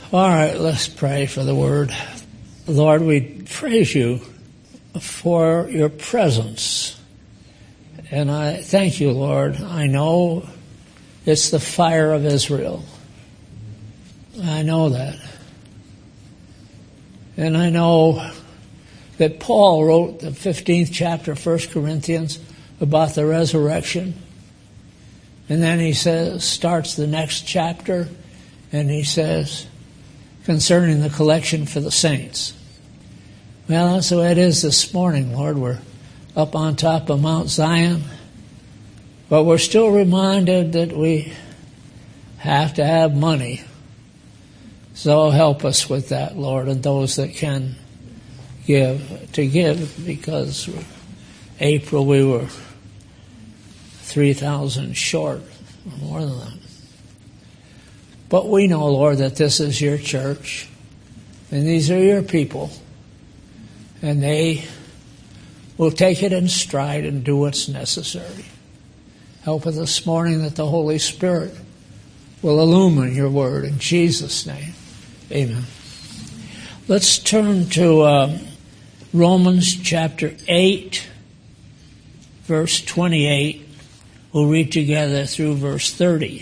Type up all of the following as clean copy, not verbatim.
All right, let's pray for the word. Lord, we praise you for your presence. And I thank you, Lord. I know it's the fire of Israel. I know that. And I know that Paul wrote the 15th chapter of 1 Corinthians about the resurrection. And then he starts the next chapter, and he says, concerning the collection for the saints. Well, that's the way it is this morning, Lord. We're up on top of Mount Zion, but we're still reminded that we have to have money. So help us with that, Lord, and those that can give, because April we were 3,000 short, or more than that. But we know, Lord, that this is your church, and these are your people, and they will take it in stride and do what's necessary. Help us this morning that the Holy Spirit will illumine your word in Jesus' name. Amen. Let's turn to Romans chapter 8, verse 28. We'll read together through verse 30.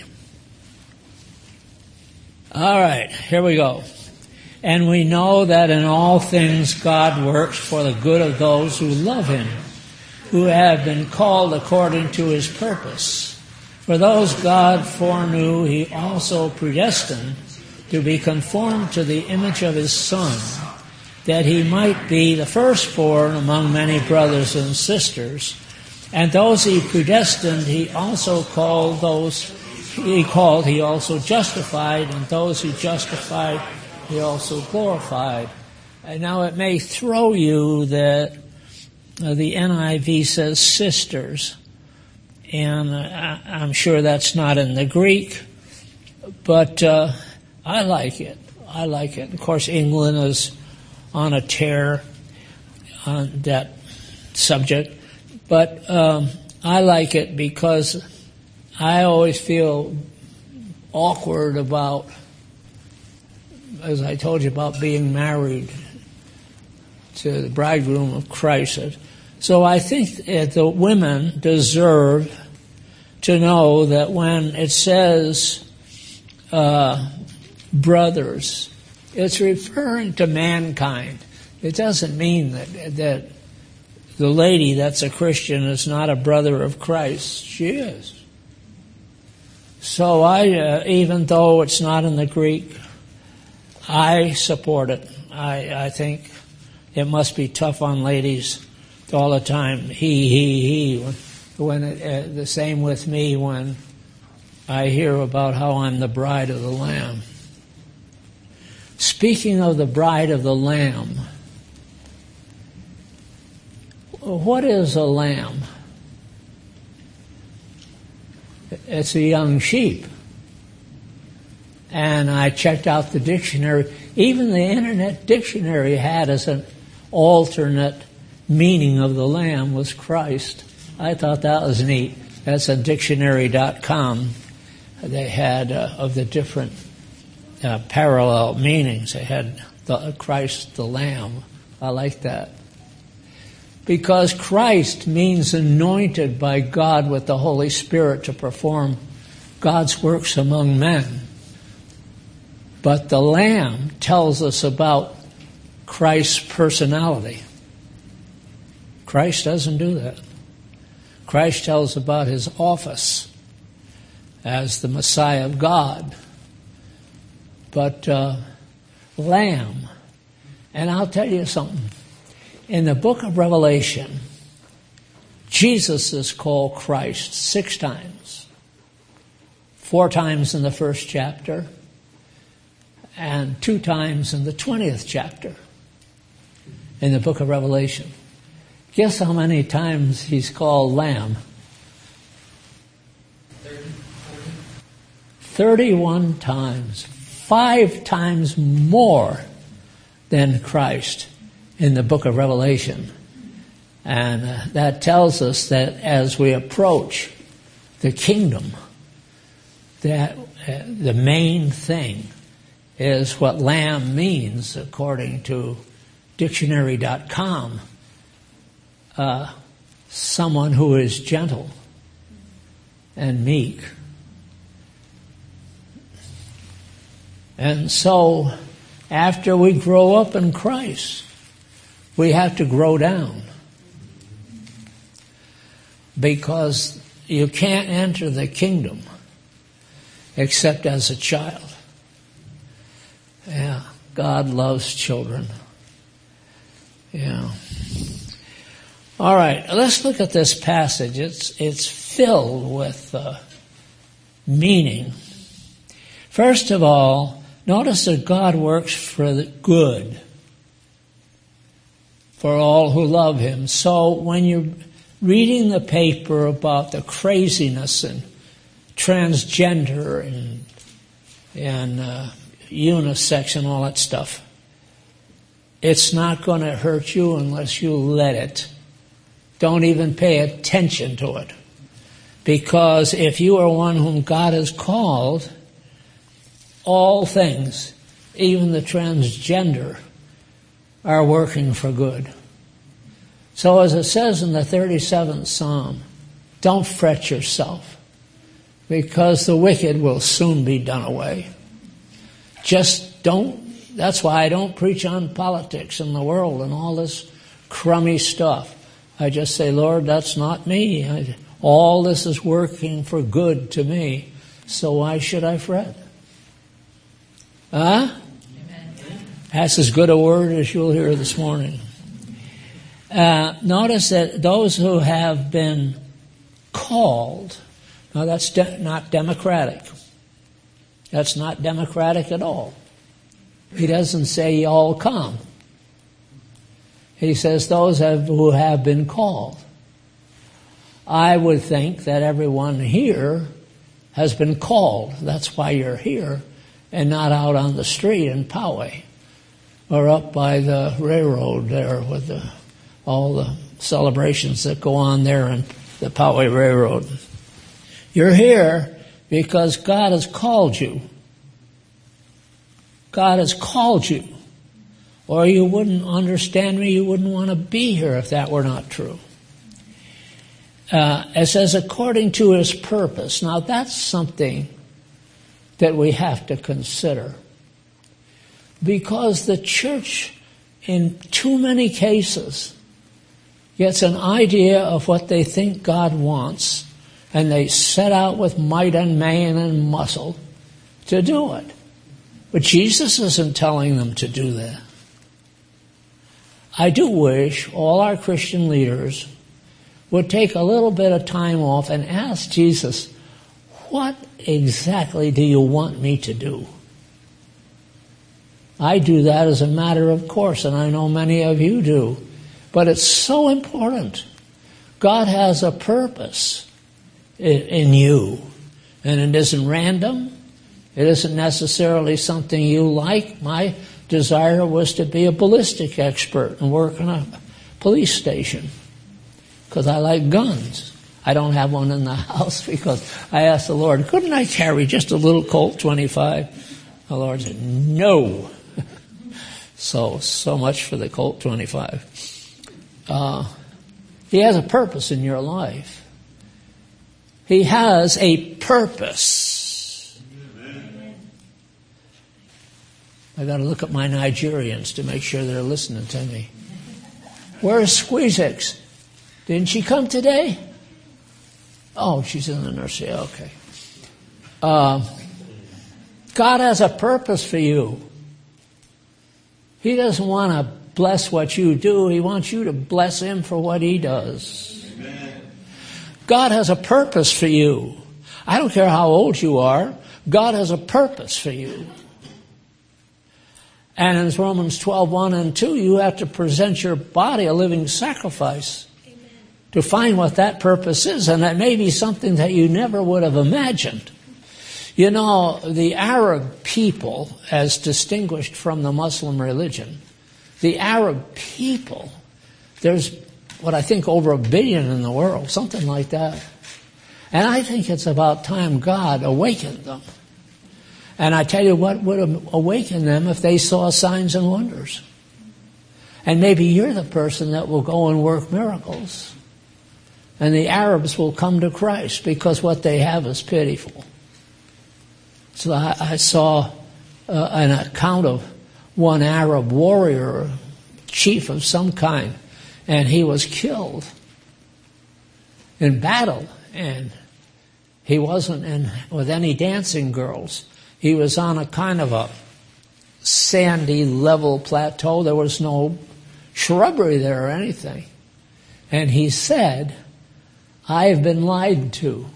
All right, here we go. And we know that in all things God works for the good of those who love him, who have been called according to his purpose. For those God foreknew, he also predestined to be conformed to the image of his Son, that he might be the firstborn among many brothers and sisters. And those he predestined, he also called. Those he called, he also justified, and those he justified, he also glorified. And now it may throw you that the NIV says sisters, and I'm sure that's not in the Greek, but I like it. I like it. Of course, England is on a tear on that subject, but I like it because I always feel awkward about, as I told you, about being married to the bridegroom of Christ. So I think that the women deserve to know that when it says brothers, it's referring to mankind. It doesn't mean that the lady that's a Christian is not a brother of Christ. She is. So even though it's not in the Greek, I support it. I think it must be tough on ladies all the time. He. When the same with me when I hear about how I'm the bride of the Lamb. Speaking of the bride of the Lamb, what is a lamb? It's a young sheep. And I checked out the dictionary. Even the Internet Dictionary had as an alternate meaning of the lamb was Christ. I thought that was neat. That's on dictionary.com. They had of the different parallel meanings. They had Christ the Lamb. I like that. Because Christ means anointed by God with the Holy Spirit to perform God's works among men. But the Lamb tells us about Christ's personality. Christ doesn't do that. Christ tells about his office as the Messiah of God. But Lamb, and I'll tell you something. In the book of Revelation, Jesus is called Christ 6 times. 4 times in the first chapter, and 2 times in the 20th chapter in the book of Revelation. Guess how many times he's called Lamb? 31 times. 5 times more than Christ in the book of Revelation. And that tells us that as we approach the kingdom, that the main thing is what lamb means according to dictionary.com. Someone who is gentle and meek. And so, after we grow up in Christ, we have to grow down. Because you can't enter the kingdom except as a child. Yeah, God loves children. Yeah. All right, let's look at this passage. It's filled with meaning. First of all, notice that God works for the good for all who love Him. So when you're reading the paper about the craziness and transgender and unisex and all that stuff, it's not going to hurt you unless you let it. Don't even pay attention to it. Because if you are one whom God has called, all things, even the transgender, are working for good. So as it says in the 37th Psalm, don't fret yourself, because the wicked will soon be done away. Just don't. That's why I don't preach on politics in the world and all this crummy stuff. I just say, Lord, that's not me. All this is working for good to me, so why should I fret? Huh? That's as good a word as you'll hear this morning. Notice that those who have been called, now that's not democratic. That's not democratic at all. He doesn't say all come. He says those who have been called. I would think that everyone here has been called. That's why you're here and not out on the street in Poway or up by the railroad there with all the celebrations that go on there in the Poway Railroad. You're here because God has called you. God has called you. Or you wouldn't understand me, you wouldn't want to be here if that were not true. It says, according to His purpose. Now that's something that we have to consider. Because the church, in too many cases, gets an idea of what they think God wants, and they set out with might and main and muscle to do it. But Jesus isn't telling them to do that. I do wish all our Christian leaders would take a little bit of time off and ask Jesus, what exactly do you want me to do? I do that as a matter of course, and I know many of you do. But it's so important. God has a purpose in you, and it isn't random. It isn't necessarily something you like. My desire was to be a ballistic expert and work in a police station because I like guns. I don't have one in the house because I asked the Lord, couldn't I carry just a little Colt 25? The Lord said, no. So much for the Colt 25. He has a purpose in your life. He has a purpose. I got to look at my Nigerians to make sure they're listening to me. Where's Squeezix? Didn't she come today? Oh, she's in the nursery. Okay. God has a purpose for you. He doesn't want to bless what you do. He wants you to bless Him for what He does. Amen. God has a purpose for you. I don't care how old you are. God has a purpose for you. And in Romans 12:1 and 2, you have to present your body a living sacrifice. Amen. To find what that purpose is. And that may be something that you never would have imagined. You know, the Arab people, as distinguished from the Muslim religion, the Arab people, there's what I think over 1 billion in the world, something like that. And I think it's about time God awakened them. And I tell you what would awaken them if they saw signs and wonders. And maybe you're the person that will go and work miracles. And the Arabs will come to Christ because what they have is pitiful. So I saw an account of one Arab warrior, chief of some kind, and he was killed in battle. And he wasn't with any dancing girls. He was on a kind of a sandy, level plateau. There was no shrubbery there or anything. And he said, I have been lied to.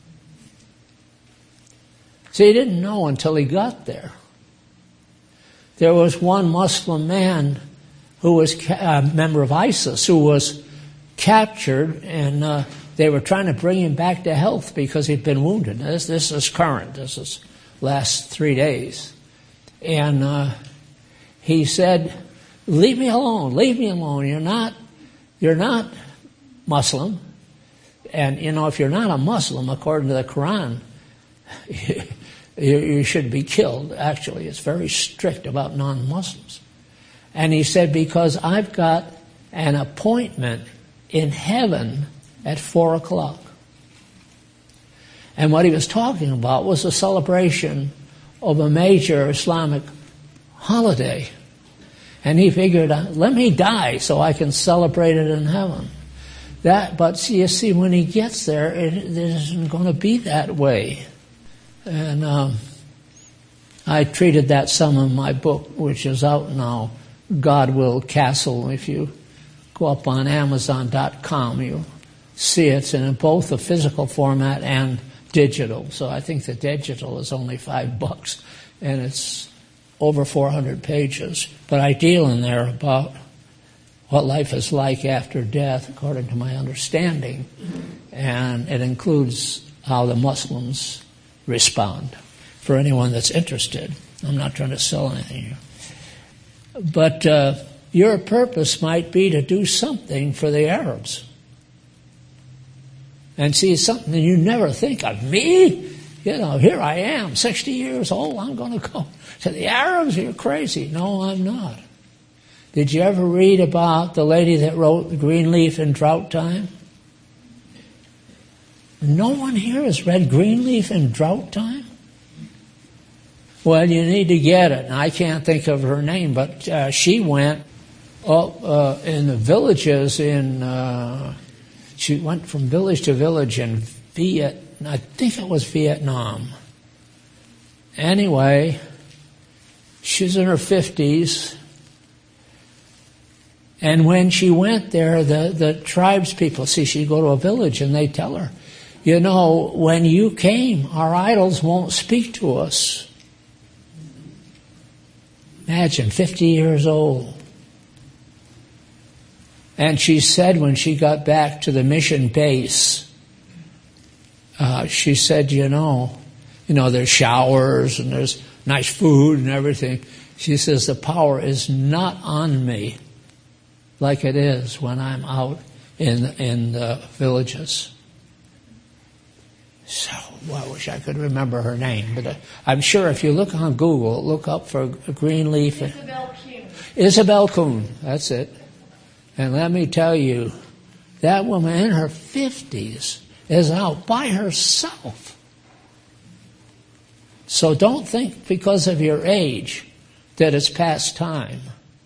See, he didn't know until he got there. There was one Muslim man who was a member of ISIS who was captured, and they were trying to bring him back to health because he'd been wounded. This is current. This is last 3 days. And he said, leave me alone. Leave me alone. You're not Muslim. And, if you're not a Muslim, according to the Quran, you should be killed. Actually, it's very strict about non-Muslims. And he said, because I've got an appointment in heaven at 4:00. And what he was talking about was a celebration of a major Islamic holiday. And he figured, let me die so I can celebrate it in heaven. But you see, when he gets there, it isn't going to be that way. And I treated that some in my book, which is out now, God Will Castle. If you go up on Amazon.com, you'll see it's in both the physical format and digital. So I think the digital is only $5, and it's over 400 pages. But I deal in there about what life is like after death, according to my understanding. And it includes how the Muslims respond, for anyone that's interested. I'm not trying to sell anything here. But your purpose might be to do something for the Arabs. And see, something that you never think of. Me? Here I am, 60 years old, I'm going to go to the Arabs? You're crazy. No, I'm not. Did you ever read about the lady that wrote Greenleaf in Drought Time? No one here has read Greenleaf in Drought Time? Well, you need to get it. And I can't think of her name, but she went up in the villages she went from village to village in I think it was Vietnam. Anyway, she's in her 50s. And when she went there, the tribes people, she'd go to a village and they tell her, when you came, our idols won't speak to us. Imagine, 50 years old. And she said when she got back to the mission base, she said, there's showers and there's nice food and everything. She says, the power is not on me like it is when I'm out in the villages. So, I wish I could remember her name, but I'm sure if you look on Google, look up for Greenleaf. Isabel Kuhn. Isabel Kuhn, that's it. And let me tell you, that woman in her 50s is out by herself. So don't think because of your age that it's past time.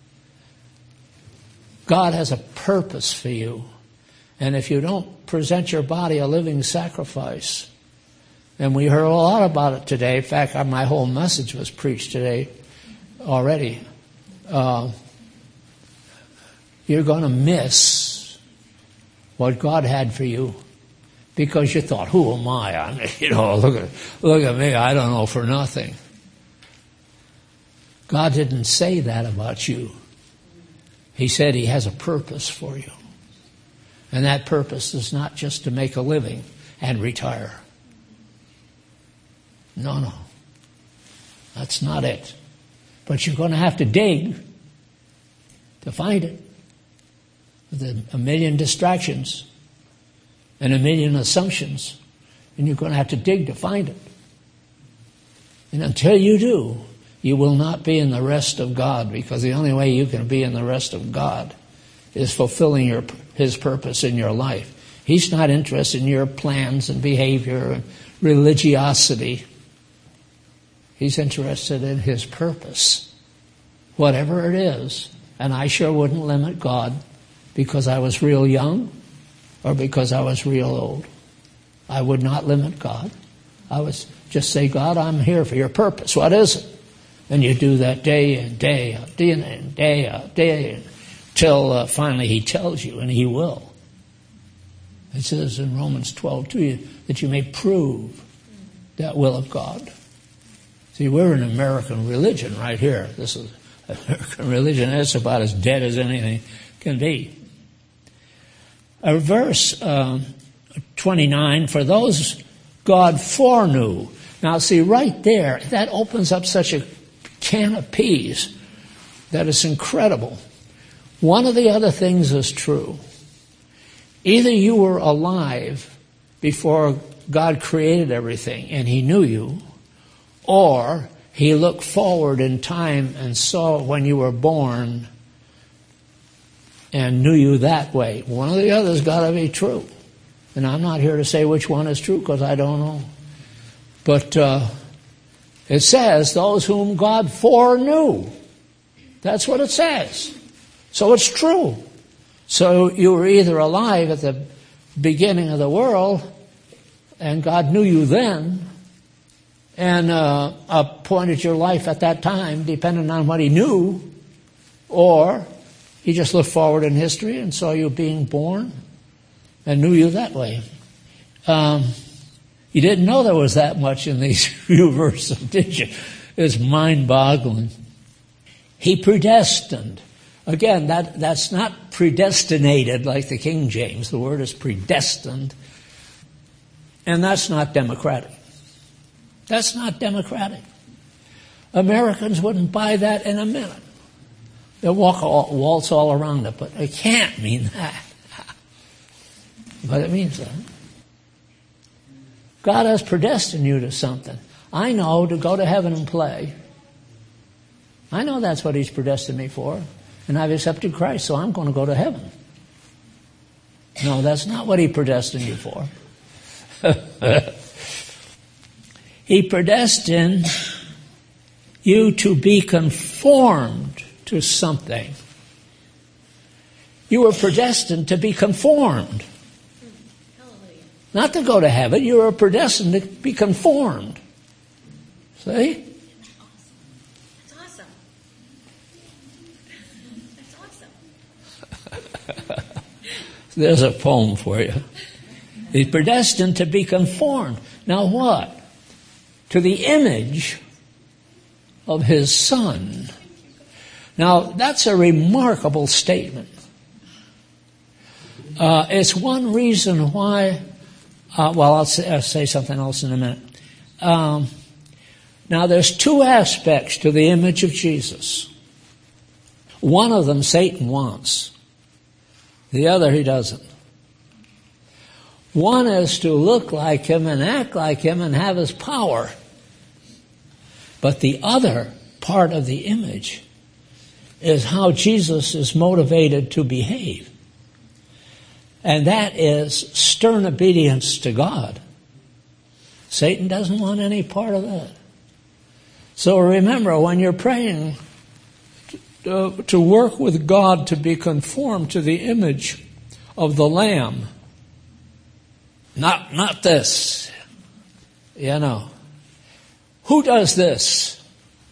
God has a purpose for you. And if you don't present your body a living sacrifice, and we heard a lot about it today. In fact, my whole message was preached today already. You're going to miss what God had for you because you thought, who am I? Look at me. I don't know for nothing. God didn't say that about you. He said He has a purpose for you. And that purpose is not just to make a living and retire. No. That's not it. But you're going to have to dig to find it. With a million distractions and a million assumptions. And you're going to have to dig to find it. And until you do, you will not be in the rest of God, because the only way you can be in the rest of God is fulfilling His purpose in your life. He's not interested in your plans and behavior and religiosity. He's interested in His purpose, whatever it is. And I sure wouldn't limit God because I was real young or because I was real old. I would not limit God. I would just say, God, I'm here for your purpose. What is it? And you do that day in, day out, day in, day out, day in, till finally He tells you, and He will. It says in Romans 12:2 that you may prove that will of God. See, we're an American religion right here. This is American religion. It's about as dead as anything can be. Verse 29, for those God foreknew. Now see, right there, that opens up such a can of peas that it's incredible. One of the other things is true. Either you were alive before God created everything and He knew you, or He looked forward in time and saw when you were born and knew you that way. One or the other's got to be true. And I'm not here to say which one is true because I don't know. But it says, those whom God foreknew. That's what it says. So it's true. So you were either alive at the beginning of the world, and God knew you then, and appointed your life at that time, depending on what He knew, or He just looked forward in history and saw you being born and knew you that way. You didn't know there was that much in these few verses, did you? It's mind-boggling. He predestined. Again, that's not predestinated like the King James. The word is predestined. And that's not democratic. That's not democratic. Americans wouldn't buy that in a minute. They'll waltz all around it, but it can't mean that. But it means that. God has predestined you to something. I know, to go to heaven and play. I know that's what He's predestined me for. And I've accepted Christ, so I'm going to go to heaven. No, that's not what He predestined you for. He predestined you to be conformed to something. You were predestined to be conformed. Not to go to heaven. You were predestined to be conformed. See? That's awesome. That's awesome. There's a poem for you. He's predestined to be conformed. Now what? To the image of His Son. Now that's a remarkable statement. It's one reason why. I'll say something else in a minute. Now, there's two aspects to the image of Jesus. One of them Satan wants. The other he doesn't. One is to look like Him and act like Him and have His power. But the other part of the image is how Jesus is motivated to behave. And that is stern obedience to God. Satan doesn't want any part of that. So remember, when you're praying to work with God to be conformed to the image of the Lamb, not this, you know. Who does this?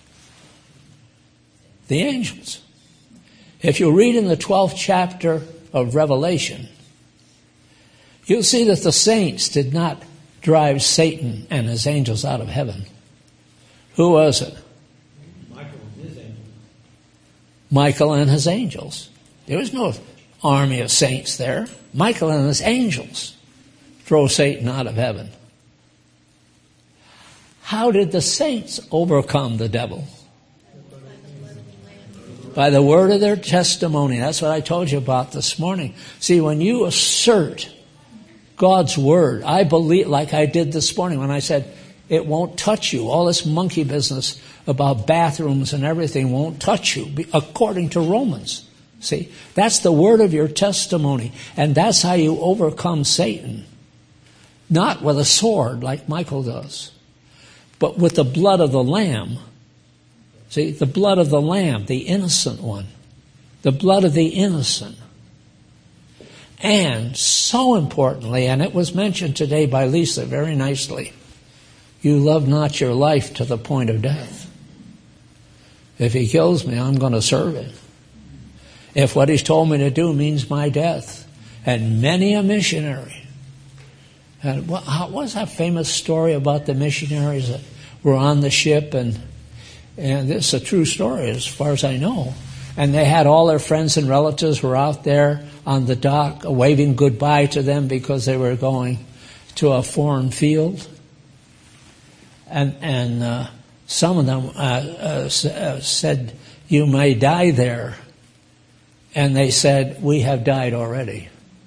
The angels. If you read in the 12th chapter of Revelation, you'll see that the saints did not drive Satan and his angels out of heaven. Who was it? Michael and his angels. Michael and his angels. There was no army of saints there. Michael and his angels drove Satan out of heaven. How did the saints overcome the devil? By the word of their testimony. That's what I told you about this morning. See, when you assert God's word, I believe, like I did this morning when I said, It won't touch you. All this monkey business about bathrooms and everything won't touch you, according to Romans. See, that's the word of your testimony, and that's how you overcome Satan. Not with a sword like Michael does, but with the blood of the Lamb. See, the blood of the Lamb, the innocent one. The blood of the innocent. And so importantly, and it was mentioned today by Lisa very nicely, you love not your life to the point of death. If he kills me, I'm going to serve him. If what he's told me to do means my death. And many a missionary. And what was that famous story about the missionaries that were on the ship? And this is a true story as far as I know. And they had all their friends and relatives were out there on the dock waving goodbye to them because they were going to a foreign field. And some of them said, "You may die there." And they said, "We have died already.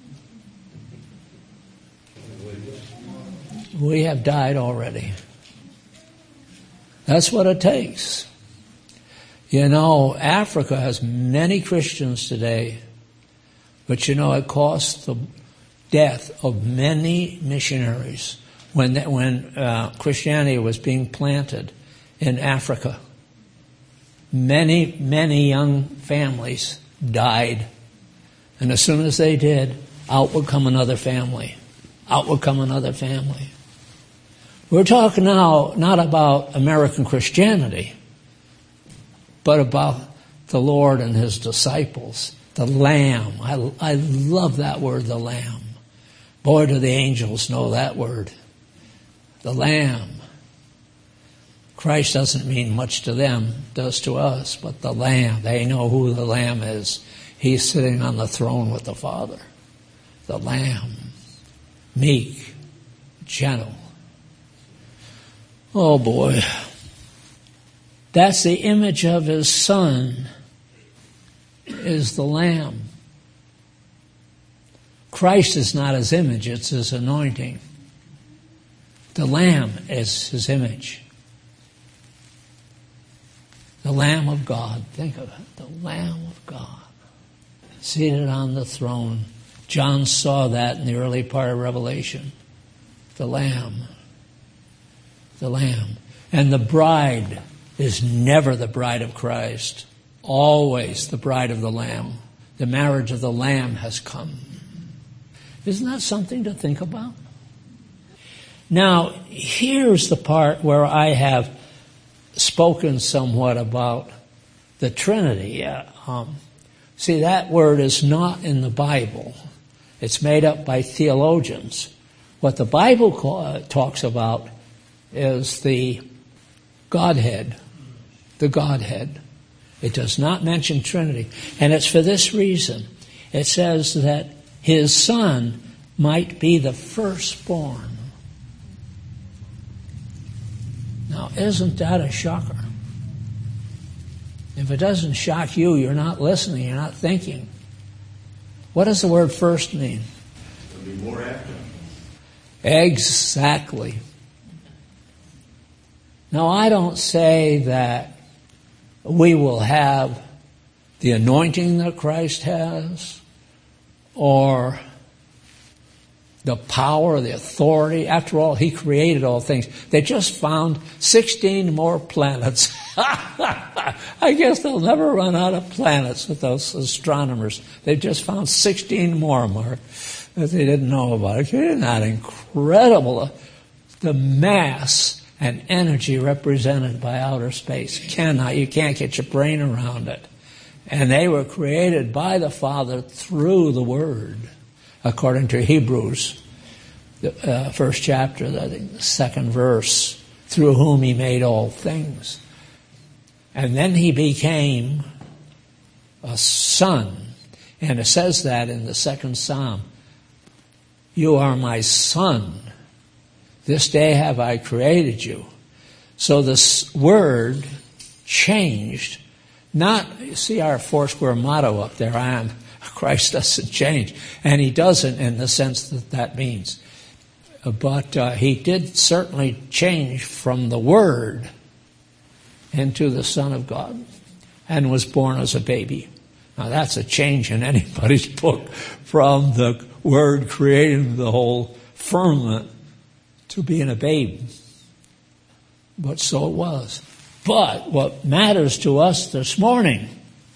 We have died already." That's what it takes. You know, Africa has many Christians today, but you know, it cost the death of many missionaries when Christianity was being planted in Africa. Many, many young families died. And as soon as they did, out would come another family. Out would come another family. We're talking now not about American Christianity, but about the Lord and His disciples. The Lamb. I love that word, the Lamb. Boy, do the angels know that word. The Lamb. Christ doesn't mean much to them, does to us, but the Lamb. They know who the Lamb is. He's sitting on the throne with the Father. The Lamb. Meek. Gentle. Oh boy. That's the image of His Son, is the Lamb. Christ is not His image, it's His anointing. The Lamb is His image. The Lamb of God. Think of it. The Lamb of God. Seated on the throne. John saw that in the early part of Revelation. The Lamb. The Lamb. And the bride is never the bride of Christ. Always the bride of the Lamb. The marriage of the Lamb has come. Isn't that something to think about? Now, here's the part where I have spoken somewhat about the Trinity. See, that word is not in the Bible. It's made up by theologians. What the Bible talks about is the Godhead. The Godhead. It does not mention Trinity. And it's for this reason. It says that His Son might be the firstborn. Now, isn't that a shocker? If it doesn't shock you, you're not listening, you're not thinking. What does the word first mean? There'll be more after. Exactly. Now, I don't say that we will have the anointing that Christ has, or the power, the authority. After all, He created all things. They just found 16 more planets. I guess they'll never run out of planets with those astronomers. They've just found 16 more, Mark, that they didn't know about. Isn't that incredible? The mass and energy represented by outer space. You can't get your brain around it. And they were created by the Father through the Word, according to Hebrews, the first chapter, the second verse, through whom He made all things. And then He became a son. And it says that in the second Psalm. You are my son. This day have I created you. So this word changed. Not, you see our Foursquare motto up there, I am. Christ doesn't change. And He doesn't in the sense that that means. But he did certainly change from the Word into the Son of God and was born as a baby. Now that's a change in anybody's book, from the Word creating the whole firmament to being a babe. But so it was. But what matters to us this morning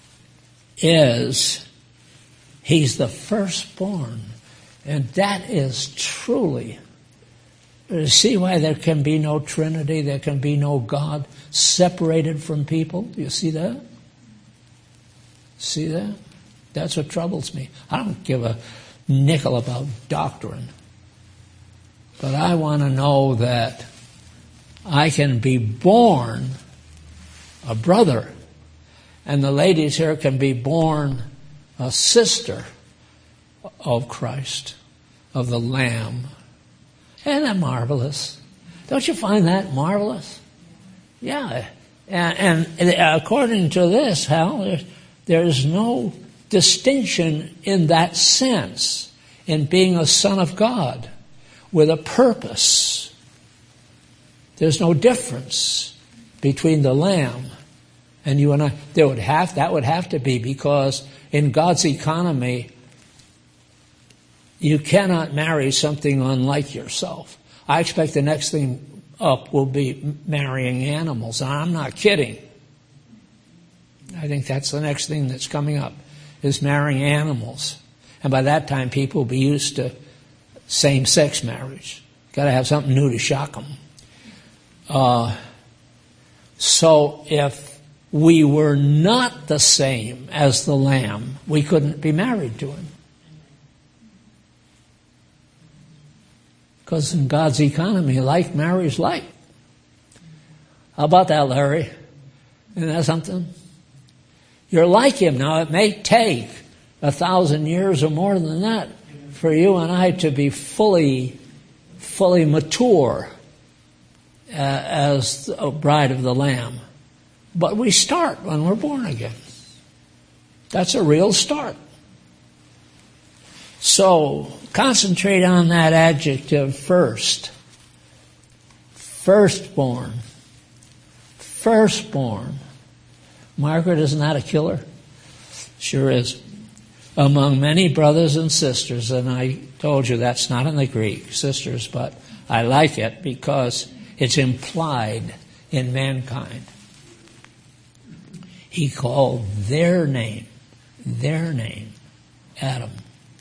is he's the firstborn. And that is truly, see why there can be no Trinity, there can be no God separated from people? Do you see that? See that? That's what troubles me. I don't give a nickel about doctrine. But I want to know that I can be born a brother, and the ladies here can be born a sister of Christ, of the Lamb. Isn't that marvelous? Don't you find that marvelous? Yeah. And according to this, Hal, there is no distinction in that sense in being a son of God with a purpose. There's no difference between the Lamb and you and I. That would have to be, because in God's economy, you cannot marry something unlike yourself. I expect the next thing up will be marrying animals. And I'm not kidding. I think that's the next thing that's coming up, is marrying animals. And by that time, people will be used to same-sex marriage. Got to have something new to shock them. So if we were not the same as the Lamb, we couldn't be married to him. Because in God's economy, like marries like. How about that, Larry? Isn't that something? You're like him. Now, it may take 1,000 years or more than that for you and I to be fully mature as a bride of the Lamb. But we start when we're born again. That's a real start. So, concentrate on that adjective first. Firstborn. Firstborn. Margaret, isn't that a killer? Sure is. Among many brothers and sisters, and I told you that's not in the Greek, sisters, but I like it because it's implied in mankind. He called their name, Adam.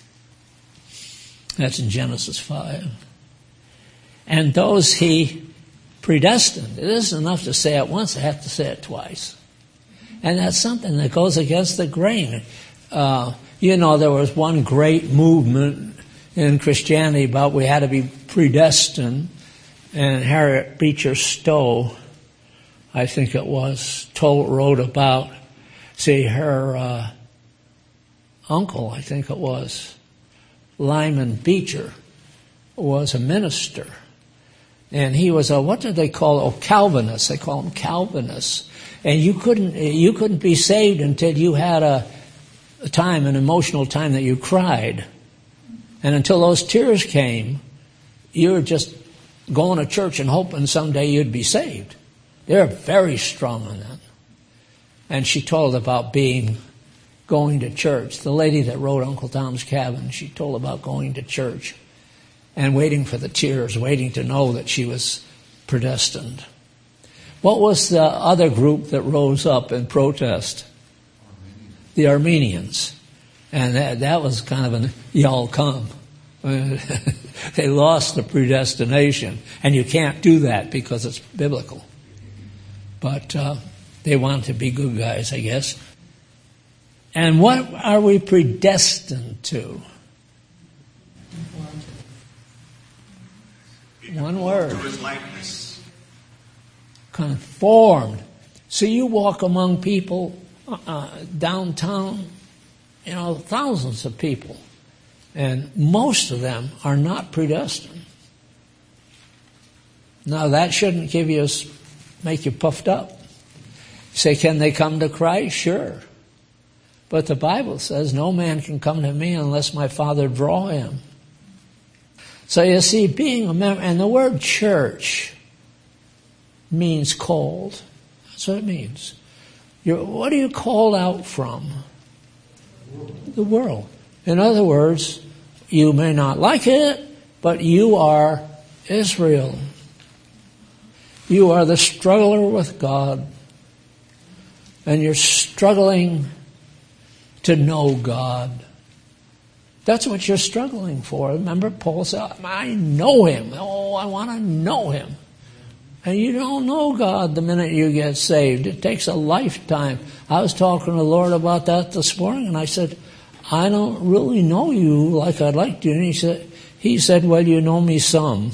That's in Genesis 5. And those he predestined. It isn't enough to say it once, I have to say it twice. And that's something that goes against the grain. There was one great movement in Christianity about we had to be predestined. And Harriet Beecher Stowe, I think it was, wrote about, her uncle, I think it was, Lyman Beecher, was a minister. And he was what did they call it? Calvinist. They call him Calvinist. And you couldn't be saved until you had an emotional time that you cried. And until those tears came, you were just going to church and hoping someday you'd be saved. They're very strong on that. And she told about going to church. The lady that wrote Uncle Tom's Cabin, she told about going to church and waiting for the tears, waiting to know that she was predestined. What was the other group that rose up in protest? The Armenians. And that was kind of an y'all come. They lost the predestination. And you can't do that because it's biblical. But they want to be good guys, I guess. And what are we predestined to? One word. To his likeness. Conformed. So you walk among people downtown, thousands of people. And most of them are not predestined. Now that shouldn't make you puffed up. Say, can they come to Christ? Sure. But the Bible says no man can come to me unless my Father draw him. So you see, being a member, and the word church means called. That's what it means. What are you called out from? The world. In other words, you may not like it, but you are Israel. You are the struggler with God. And you're struggling to know God. That's what you're struggling for. Remember, Paul said, I know Him. Oh, I want to know Him. And you don't know God the minute you get saved. It takes a lifetime. I was talking to the Lord about that this morning, and I said, I don't really know you like I'd like to. And he said, well, you know me some.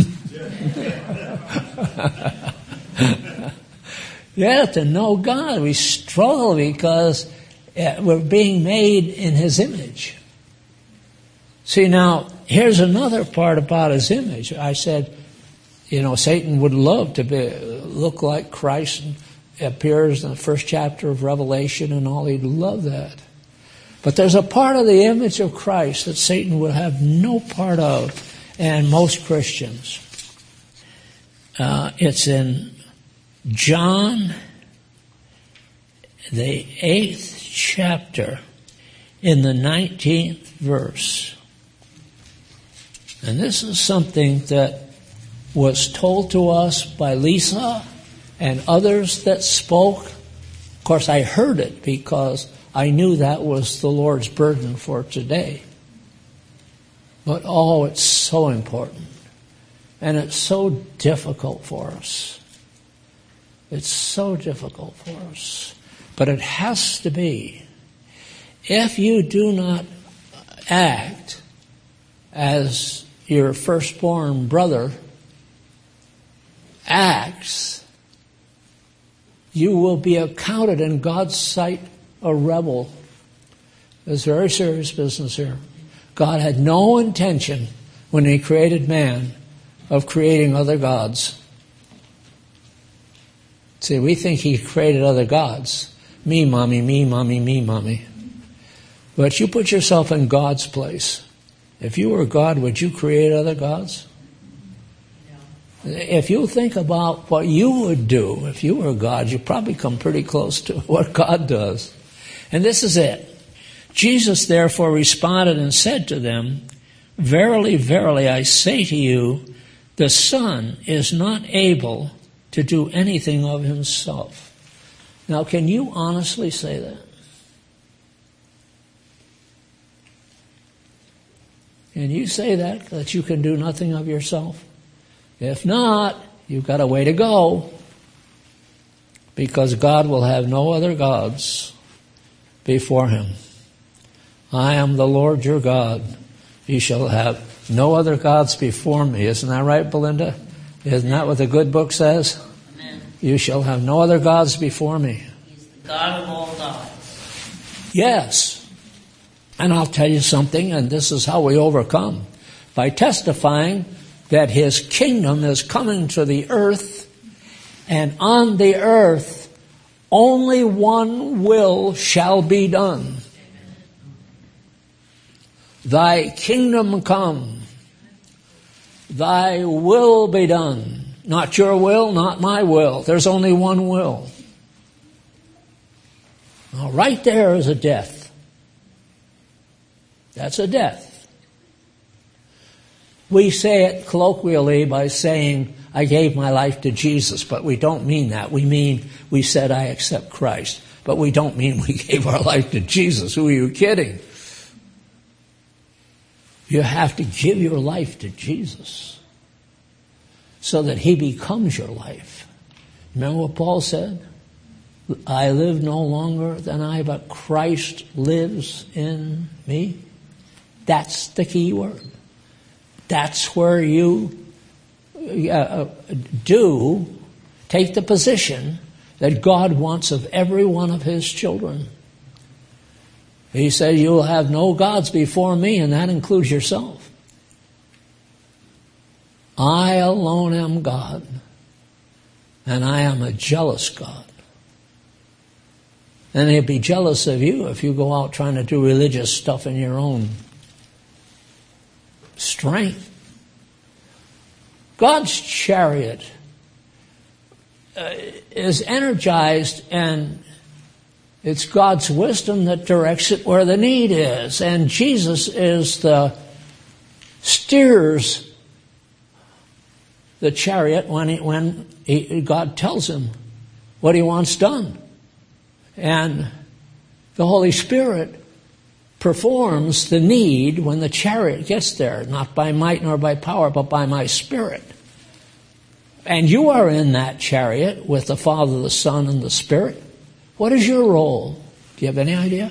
Yeah, to know God. We struggle because we're being made in His image. See, now, here's another part about His image. I said, Satan would love to look like Christ, and appears in the first chapter of Revelation and all. He'd love that. But there's a part of the image of Christ that Satan would have no part of, and most Christians. It's in John, the 8th chapter, in the 19th verse. And this is something that was told to us by Lisa and others that spoke. Of course, I heard it because I knew that was the Lord's burden for today. But it's so important. And it's so difficult for us. It's so difficult for us. But it has to be. If you do not act as your firstborn brother acts, you will be accounted in God's sight a rebel. It's very serious business here. God had no intention when He created man of creating other gods. See, we think He created other gods. Me, mommy, me, mommy, me, mommy. But you put yourself in God's place. If you were God, would you create other gods? No. If you think about what you would do if you were God, you'd probably come pretty close to what God does. And this is it. Jesus therefore responded and said to them, Verily, verily, I say to you, the Son is not able to do anything of Himself. Now, can you honestly say that? Can you say that you can do nothing of yourself? If not, you've got a way to go. Because God will have no other gods before Him. I am the Lord your God. You shall have no other gods before me. Isn't that right, Belinda? Isn't that what the good book says? Amen. You shall have no other gods before me. He's the God of all gods. Yes. And I'll tell you something, and this is how we overcome. By testifying that His kingdom is coming to the earth, and on the earth only one will shall be done. Thy kingdom come. Thy will be done. Not your will, not my will. There's only one will. Now, right there is a death. That's a death. We say it colloquially by saying, I gave my life to Jesus, but we don't mean that. We mean we said, I accept Christ. But we don't mean we gave our life to Jesus. Who are you kidding? You have to give your life to Jesus so that He becomes your life. Remember what Paul said? I live no longer than I, but Christ lives in me. That's the key word. That's where you take the position that God wants of every one of His children. He said, you will have no gods before me, and that includes yourself. I alone am God, and I am a jealous God. And He'll be jealous of you if you go out trying to do religious stuff in your own strength. God's chariot is energized, and it's God's wisdom that directs it where the need is. And Jesus steers the chariot when God tells him what he wants done. And the Holy Spirit performs the need when the chariot gets there, not by might nor by power, but by my Spirit. And you are in that chariot with the Father, the Son, and the Spirit. What is your role? Do you have any idea?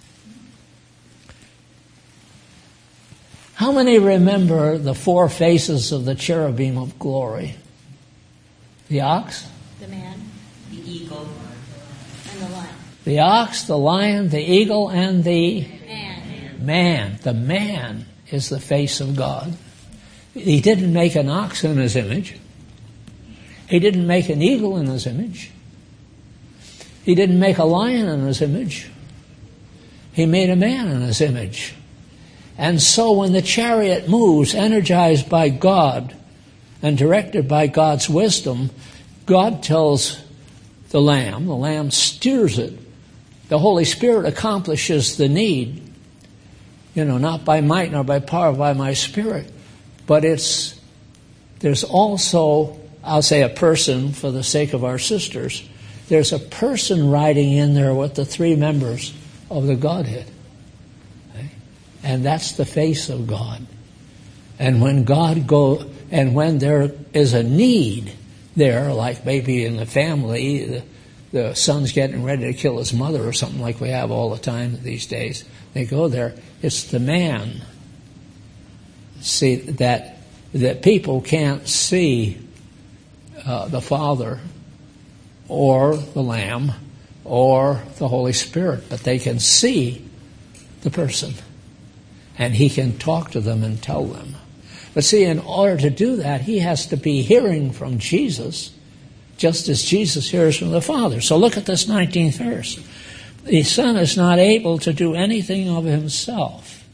How many remember the four faces of the cherubim of glory? The ox? The man The eagle. and the lion. The ox, the lion, the eagle, and the Man. man. The man is the face of God. He didn't make an ox in his image. He didn't make an eagle in his image. He didn't make a lion in his image. He made a man in his image. And so when the chariot moves, energized by God and directed by God's wisdom, God tells the Lamb steers it. The Holy Spirit accomplishes the need, not by might nor by power, by my Spirit. But there's also, I'll say a person for the sake of our sisters, there's a person riding in there with the three members of the Godhead. Okay? And that's the face of God. And when when there is a need there, like maybe in the family, the son's getting ready to kill his mother or something like we have all the time these days, they go there, it's the man. See, that people can't see the Father or the Lamb or the Holy Spirit, but they can see the person. And he can talk to them and tell them. But see, in order to do that, he has to be hearing from Jesus, just as Jesus hears from the Father. So look at this 19th verse. The Son is not able to do anything of himself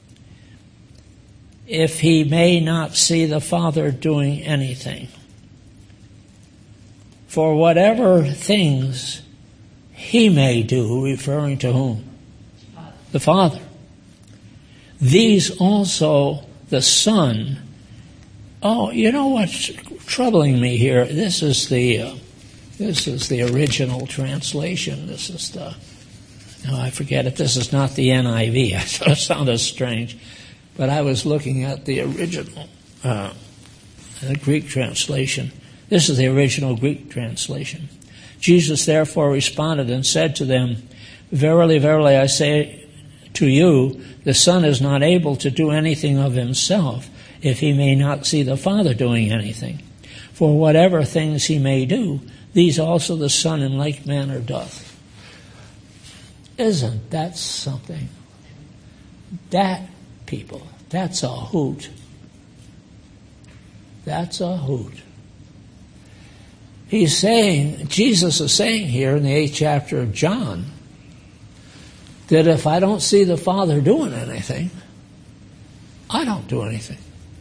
if he may not see the Father doing anything. For whatever things he may do, referring to whom? The Father. These also the Son. Oh, you know what's troubling me here? This is the original translation. I forget it. This is not the NIV. I thought it sounded strange, but I was looking at the original the Greek translation. This is the original Greek translation. Jesus therefore responded and said to them, "Verily, verily, I say to you, the Son is not able to do anything of himself if he may not see the Father doing anything. For whatever things he may do, these also the Son in like manner doth." Isn't that something? That, people, that's a hoot. That's a hoot. Jesus is saying here in the 8th chapter of John, that if I don't see the Father doing anything, I don't do anything.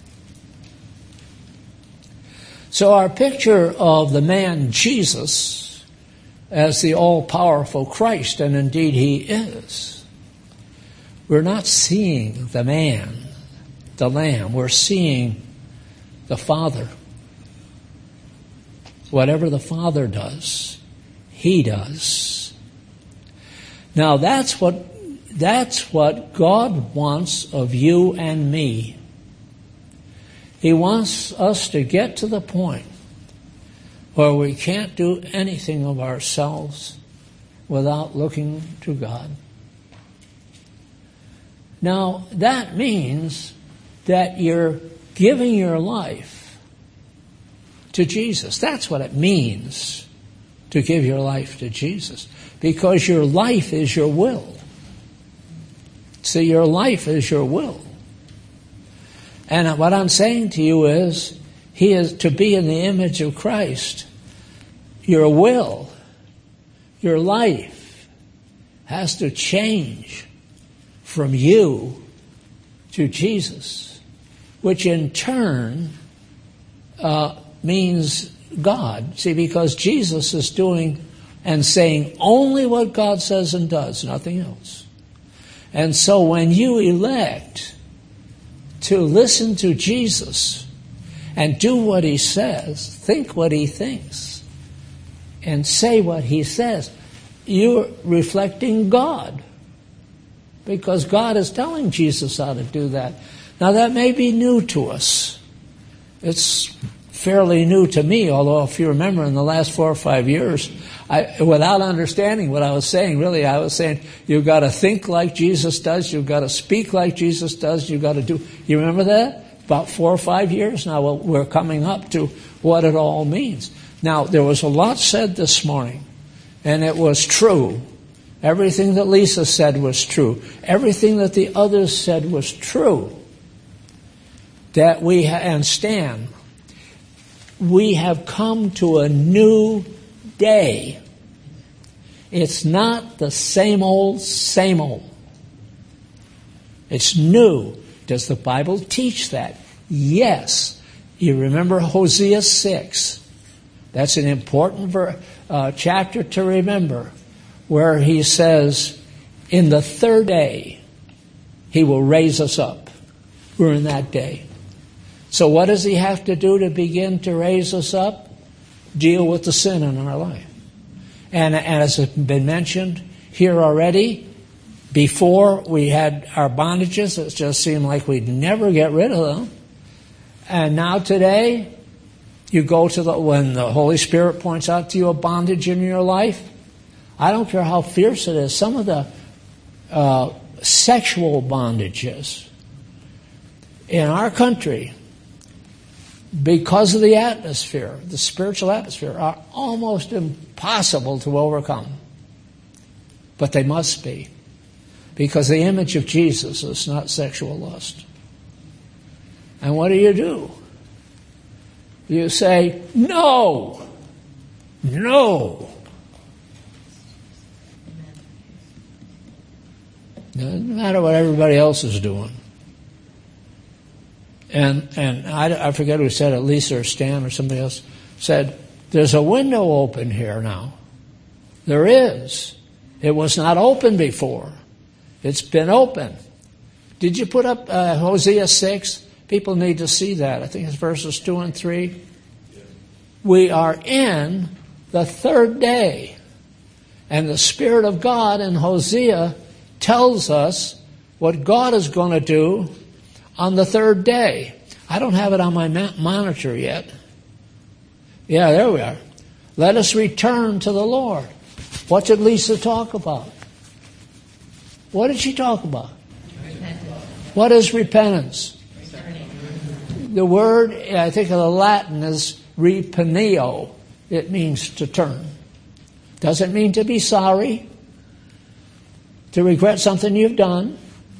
So our picture of the man Jesus as the all-powerful Christ, and indeed he is, we're not seeing the man, the Lamb, we're seeing the Father. Whatever the Father does, he does. Now that's what God wants of you and me. He wants us to get to the point where we can't do anything of ourselves without looking to God. Now that means that you're giving your life to Jesus. That's what it means to give your life to Jesus. Because your life is your will. See, your life is your will. And what I'm saying to you is, he is to be in the image of Christ. Your will, your life, has to change from you to Jesus, which in turn means God. See, because Jesus is doing and saying only what God says and does, nothing else. And so when you elect to listen to Jesus and do what he says, think what he thinks, and say what he says, you're reflecting God. Because God is telling Jesus how to do that. Now that may be new to us. It's fairly new to me, although if you remember in the last 4 or 5 years, without understanding what I was saying, really I was saying, you've got to think like Jesus does, you've got to speak like Jesus does, you've got to do, you remember that? About 4 or 5 years now, we're coming up to what it all means. Now, there was a lot said this morning, and it was true. Everything that Lisa said was true. Everything that the others said was true. That and Stan, we have come to a new day. It's not the same old, same old. It's new. Does the Bible teach that? Yes. You remember Hosea 6. That's an important chapter to remember, where he says, in the third day, he will raise us up. We're in that day. So what does he have to do to begin to raise us up? Deal with the sin in our life. And as has been mentioned here already, before we had our bondages, it just seemed like we'd never get rid of them. And now today, you go to when the Holy Spirit points out to you a bondage in your life, I don't care how fierce it is. Some of the sexual bondages in our country, because of the atmosphere, the spiritual atmosphere, are almost impossible to overcome. But they must be. Because the image of Jesus is not sexual lust. And what do? You say, no. No. Doesn't matter what everybody else is doing. And I forget who said it, Lisa or Stan or somebody else said, there's a window open here now. There is. It was not open before. It's been open. Did you put up Hosea 6? People need to see that. I think it's verses 2 and 3. We are in the third day. And the Spirit of God in Hosea tells us what God is going to do on the third day. I don't have it on my monitor yet. Yeah, there we are. Let us return to the Lord. What did Lisa talk about? What did she talk about? Repentance. What is repentance? The word, I think of the Latin, is repeneo. It means to turn. Doesn't mean to be sorry, to regret something you've done.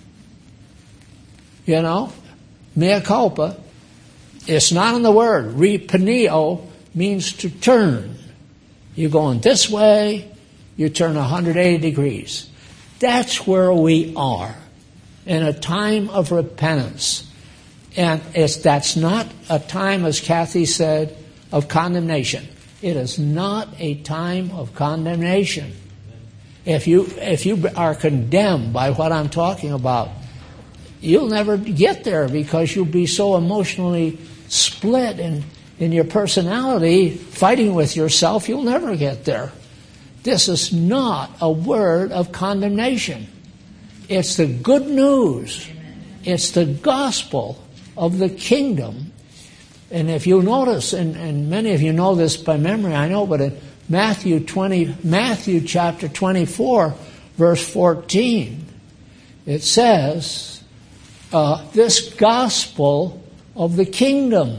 You know, mea culpa. It's not in the word. Repeneo means to turn. You're going this way, you turn 180 degrees. That's where we are, in a time of repentance. And that's not a time, as Kathy said, of condemnation. It is not a time of condemnation. If you are condemned by what I'm talking about, you'll never get there because you'll be so emotionally split in your personality, fighting with yourself, you'll never get there. This is not a word of condemnation. It's the good news. It's the gospel of the kingdom. And if you notice, and many of you know this by memory, I know, but in Matthew chapter 24, verse 14, it says, this gospel of the kingdom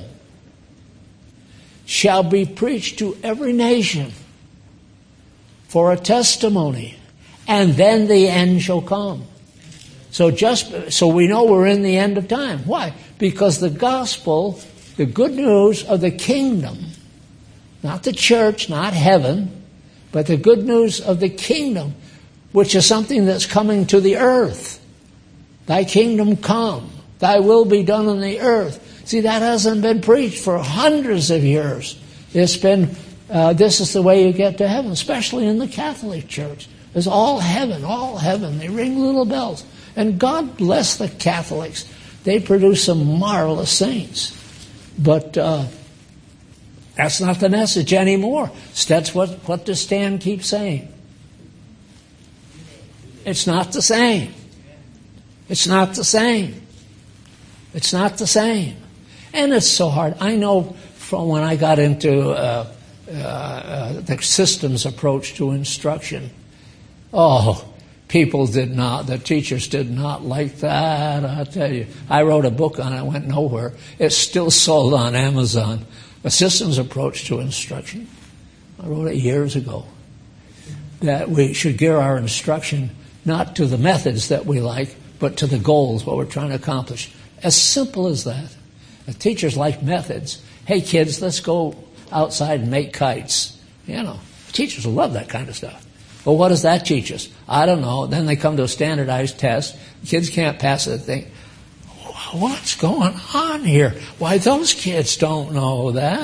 shall be preached to every nation for a testimony, and then the end shall come. So we know we're in the end of time. Why? Because the gospel, the good news of the kingdom, not the church, not heaven, but the good news of the kingdom, which is something that's coming to the earth. Thy kingdom come, thy will be done on the earth See, that hasn't been preached for hundreds of years. It's been, this is the way you get to heaven, especially in the Catholic Church. It's all heaven, all heaven. They ring little bells. And God bless the Catholics. They produce some marvelous saints. But that's not the message anymore. That's what the stand keeps saying. It's not the same. It's not the same. It's not the same. And it's so hard. I know from when I got into the systems approach to instruction, the teachers did not like that, I'll tell you. I wrote a book on it, went nowhere. It's still sold on Amazon. A systems approach to instruction. I wrote it years ago. That we should gear our instruction not to the methods that we like, but to the goals, what we're trying to accomplish. As simple as that. The teachers like methods. Hey kids, let's go outside and make kites. Teachers will love that kind of stuff. Well, what does that teach us? I don't know. Then they come to a standardized test. Kids can't pass it. They think, what's going on here? Why, those kids don't know that.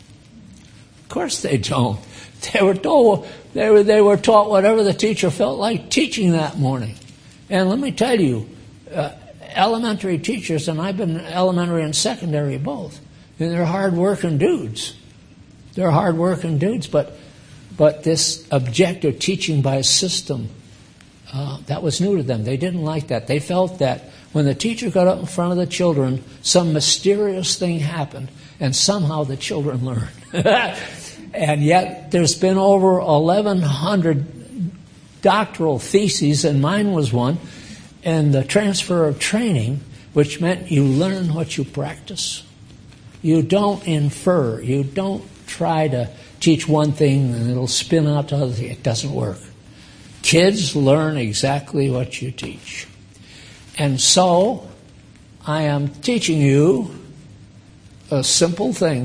Of course they don't. They were told, they were taught whatever the teacher felt like teaching that morning. And let me tell you, elementary teachers, and I've been elementary and secondary both, and they're hard-working dudes. They're hard-working dudes, but this objective teaching by a system, that was new to them. They didn't like that. They felt that when the teacher got up in front of the children, some mysterious thing happened, and somehow the children learned. And yet there's been over 1,100 doctoral theses, and mine was one, and the transfer of training, which meant you learn what you practice. You don't infer. You don't try to teach one thing and it'll spin out to other things. It doesn't work. Kids learn exactly what you teach. And so I am teaching you a simple thing.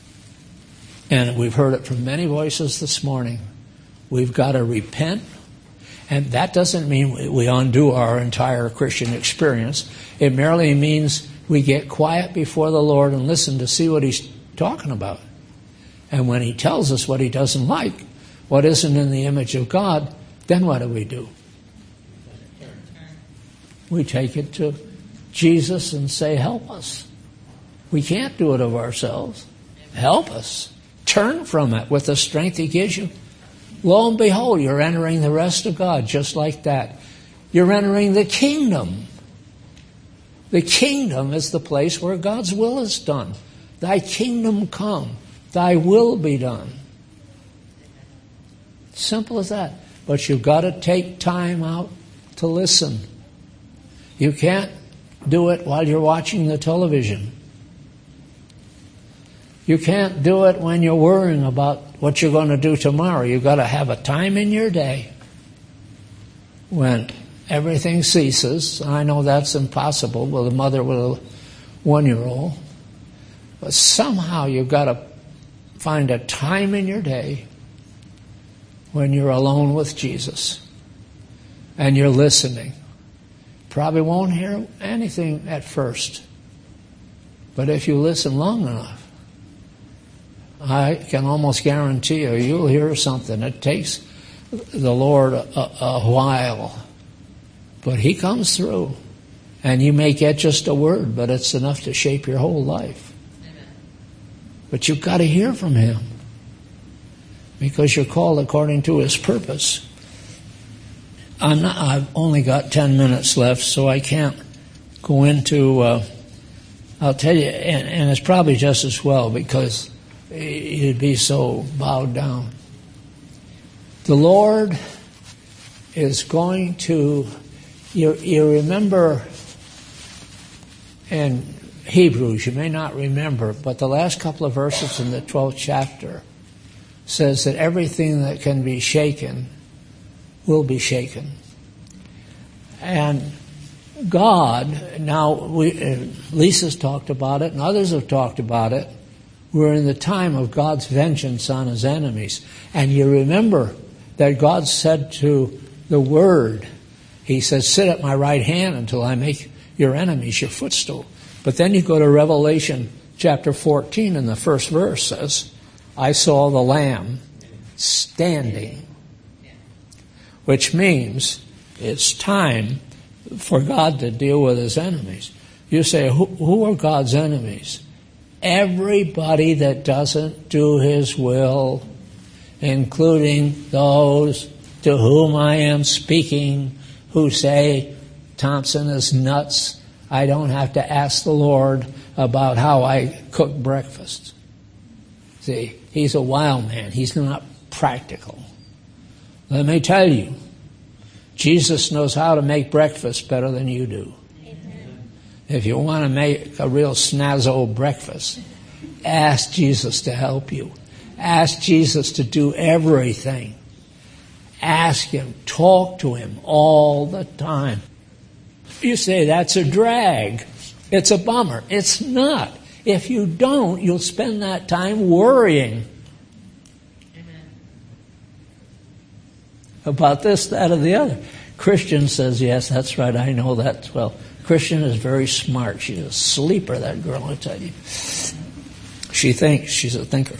And we've heard it from many voices this morning. We've got to repent. And that doesn't mean we undo our entire Christian experience. It merely means we get quiet before the Lord and listen to see what He's talking about. And when He tells us what He doesn't like, what isn't in the image of God, then what do? We take it to Jesus and say, help us. We can't do it of ourselves. Help us. Turn from it with the strength He gives you. Lo and behold, you're entering the rest of God just like that. You're entering the kingdom. The kingdom is the place where God's will is done. Thy kingdom come. Thy will be done. Simple as that. But you've got to take time out to listen. You can't do it while you're watching the television. You can't do it when you're worrying about what you're going to do tomorrow. You've got to have a time in your day when everything ceases. I know that's impossible with a mother with a 1-year-old. But somehow you've got to find a time in your day when you're alone with Jesus and you're listening. Probably won't hear anything at first. But if you listen long enough, I can almost guarantee you'll hear something. It takes the Lord a while, but He comes through. And you may get just a word, but it's enough to shape your whole life. But you've got to hear from Him because you're called according to His purpose. I've only got 10 minutes left, so I can't go into, I'll tell you, and it's probably just as well because you'd be so bowed down. The Lord is going to, you remember in Hebrews, you may not remember, but the last couple of verses in the 12th chapter says that everything that can be shaken will be shaken. And God, now Lisa's talked about it and others have talked about it, we're in the time of God's vengeance on His enemies. And you remember that God said to the Word, He says, sit at my right hand until I make your enemies your footstool. But then you go to Revelation chapter 14, and the first verse says, I saw the Lamb standing, which means it's time for God to deal with his enemies. You say, who are God's enemies? Everybody that doesn't do his will, including those to whom I am speaking, who say, Thompson is nuts. I don't have to ask the Lord about how I cook breakfast. See, he's a wild man. He's not practical. Let me tell you, Jesus knows how to make breakfast better than you do. Amen. If you want to make a real snazzo breakfast, ask Jesus to help you. Ask Jesus to do everything. Ask him. Talk to him all the time. You say, that's a drag. It's a bummer. It's not. If you don't, you'll spend that time worrying. Amen. About this, that, or the other. Christian says, yes, that's right, I know that. Well, Christian is very smart. She's a sleeper, that girl, I tell you. She thinks. She's a thinker.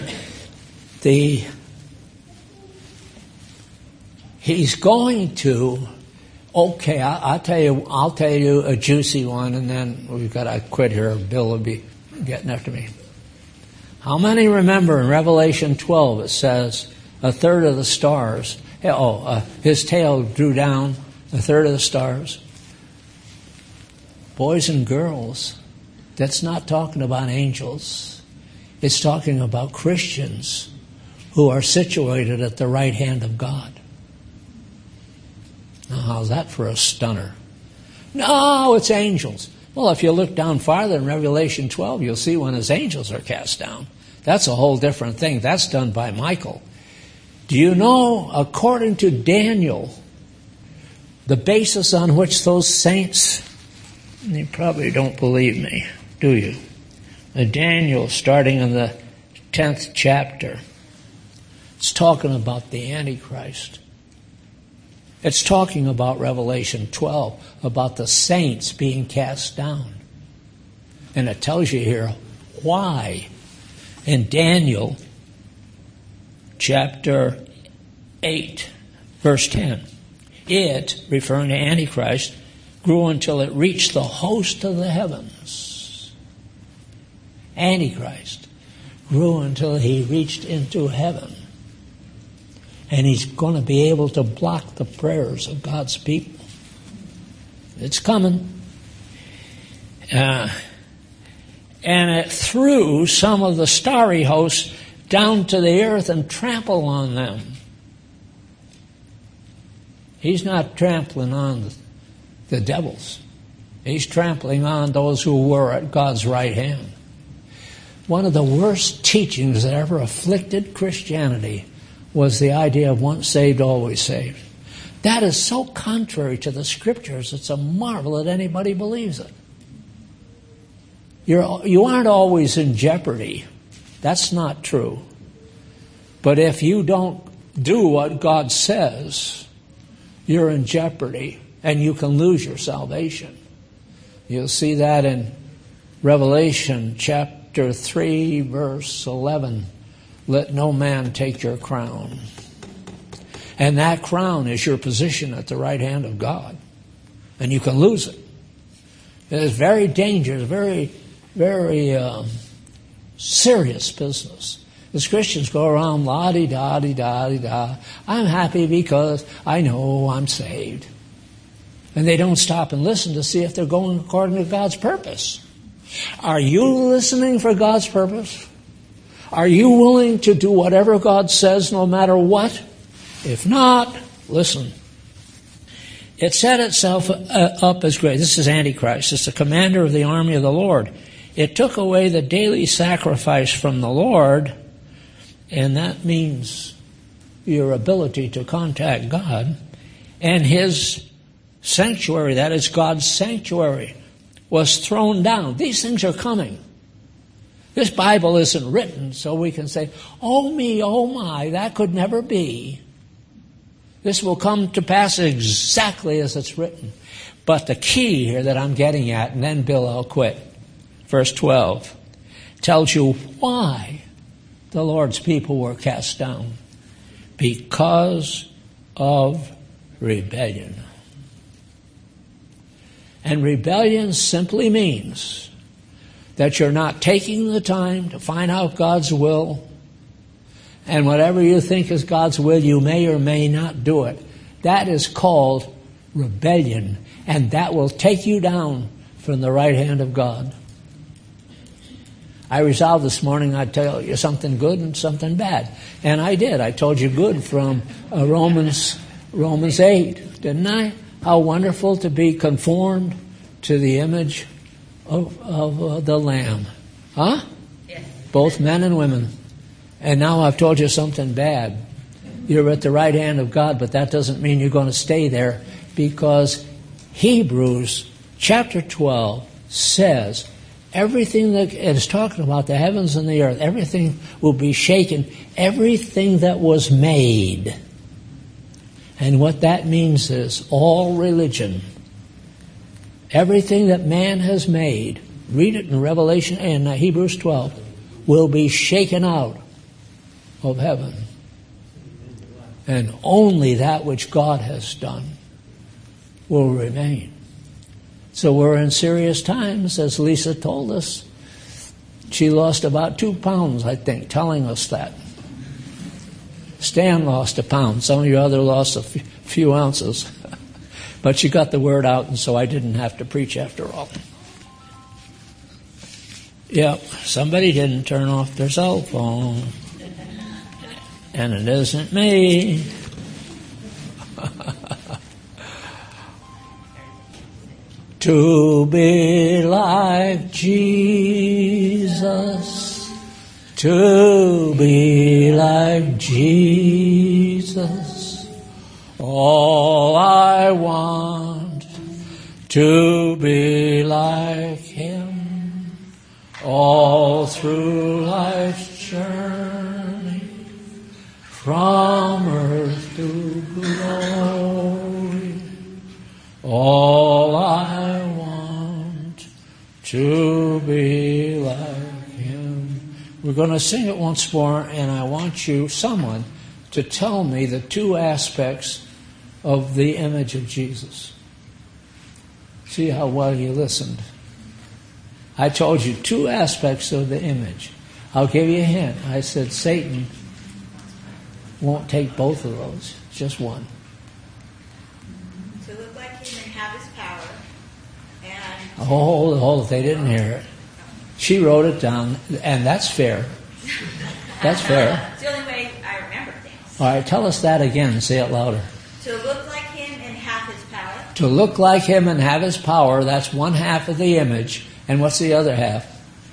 He's going to... Okay, I'll tell you a juicy one, and then we've got to quit here. Bill will be getting after me. How many remember in Revelation 12 it says a third of the stars? His tail drew down a third of the stars. Boys and girls, that's not talking about angels. It's talking about Christians who are situated at the right hand of God. Now, how's that for a stunner? No, it's angels. Well, if you look down farther in Revelation 12, you'll see when his angels are cast down. That's a whole different thing. That's done by Michael. Do you know, according to Daniel, the basis on which those saints... You probably don't believe me, do you? Daniel, starting in the 10th chapter, it's talking about the Antichrist. It's talking about Revelation 12, about the saints being cast down. And it tells you here why. In Daniel chapter 8, verse 10, it, referring to Antichrist, grew until it reached the host of the heavens. Antichrist grew until he reached into heaven. And he's going to be able to block the prayers of God's people. It's coming. And it threw some of the starry hosts down to the earth and trampled on them. He's not trampling on the devils. He's trampling on those who were at God's right hand. One of the worst teachings that ever afflicted Christianity was the idea of once saved, always saved. That is so contrary to the Scriptures, it's a marvel that anybody believes it. You aren't always in jeopardy. That's not true. But if you don't do what God says, you're in jeopardy, and you can lose your salvation. You'll see that in Revelation chapter 3, verse 11. Let no man take your crown. And that crown is your position at the right hand of God. And you can lose it. It is very dangerous, very, very serious business. As Christians go around la-di-da-di-da-di-da. I'm happy because I know I'm saved. And they don't stop and listen to see if they're going according to God's purpose. Are you listening for God's purpose? Are you willing to do whatever God says no matter what? If not, listen. It set itself up as great. This is Antichrist. It's the commander of the army of the Lord. It took away the daily sacrifice from the Lord, and that means your ability to contact God. And his sanctuary, that is God's sanctuary, was thrown down. These things are coming. This Bible isn't written so we can say, oh me, oh my, that could never be. This will come to pass exactly as it's written. But the key here that I'm getting at, and then Bill, I'll quit. verse 12, tells you why the Lord's people were cast down. Because of rebellion. And rebellion simply means that you're not taking the time to find out God's will, and whatever you think is God's will, you may or may not do it. That is called rebellion, and that will take you down from the right hand of God. I resolved this morning I'd tell you something good and something bad. And I did. I told you good from Romans 8, didn't I? How wonderful to be conformed to the image of the Lamb. Huh? Yes. Both men and women. And now I've told you something bad. You're at the right hand of God, but that doesn't mean you're going to stay there, because Hebrews chapter 12 says everything that is talking about the heavens and the earth, everything will be shaken, everything that was made. And what that means is all religion, everything that man has made, read it in Revelation and Hebrews 12, will be shaken out of heaven. And only that which God has done will remain. So we're in serious times, as Lisa told us. She lost about 2 pounds, I think, telling us that. Stan lost 1 pound. Some of you other lost a few ounces. But she got the word out, and so I didn't have to preach after all. Yep, somebody didn't turn off their cell phone. And it isn't me. To be like Jesus, to be like Jesus, all I want, to be like Him, all through life's journey, from earth to glory, all I want, to be like Him. We're going to sing it once more, and I want someone to tell me the 2 aspects of the image of Jesus. See how well you listened. I told you 2 aspects of the image. I'll give you a hint. I said Satan won't take both of those, just one. To look like Him and have His power. And Hold it, they didn't hear it. She wrote it down, and that's fair. That's fair. It's the only way I remember things. All right, tell us that again. Say it louder. To look like Him and have His power. To look like Him and have His power, that's one half of the image. And what's the other half?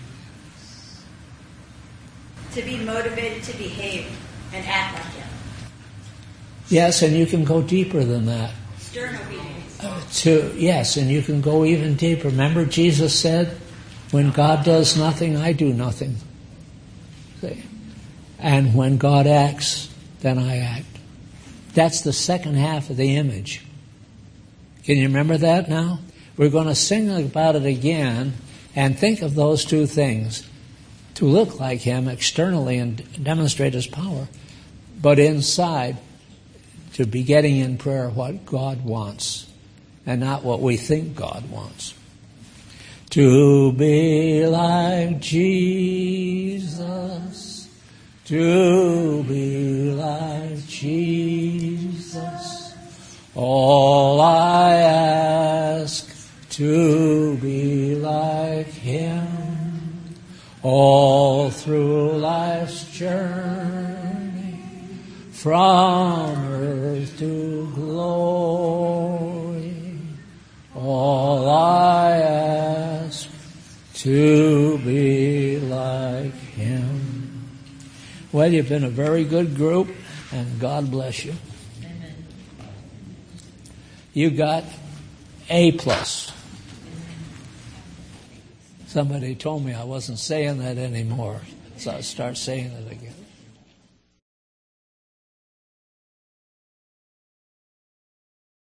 To be motivated to behave and act like Him. Yes, and you can go deeper than that. Stern obedience. Yes, and you can go even deeper. Remember Jesus said, when God does nothing, I do nothing. See? And when God acts, then I act. That's the second half of the image. Can you remember that now? We're going to sing about it again and think of those 2 things. To look like Him externally and demonstrate His power, but inside to be getting in prayer what God wants and not what we think God wants. To be like Jesus, to be like Jesus, all I ask, to be like Him, all through life's journey, from earth to glory, all I ask, to be like Him. Well, you've been a very good group, and God bless you. Amen. You got A+. Somebody told me I wasn't saying that anymore, so I start saying it again.